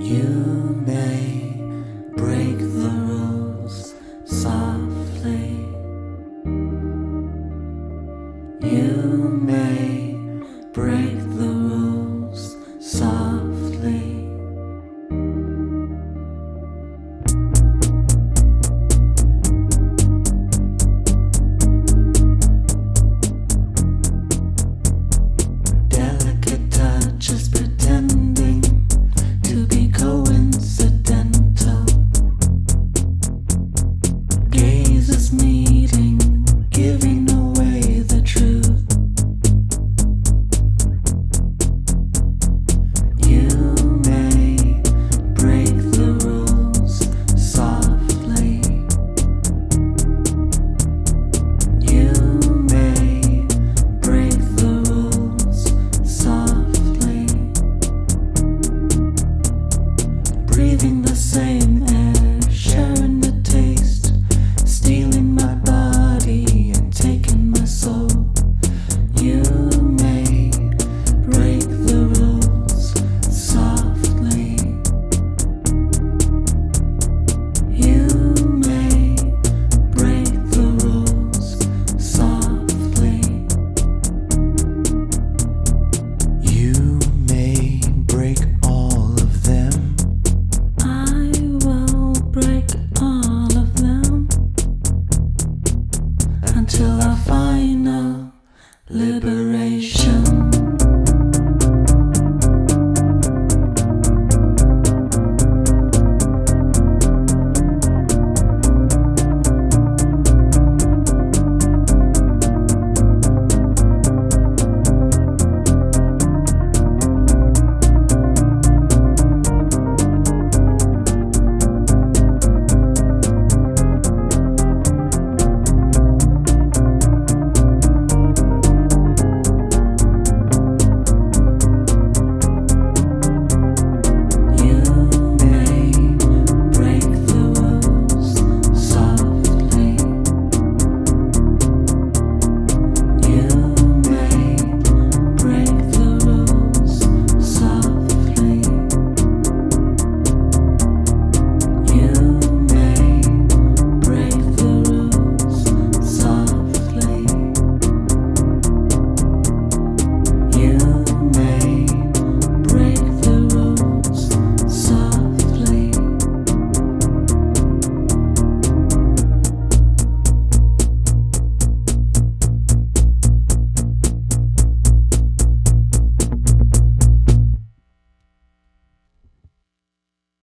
You may break the rules softly. You may break the rules softly. Delicate touches pretending to be coincidental. Gazes meeting, giving away the truth. You may break the rules softly. You may break the rules softly. Breathing the same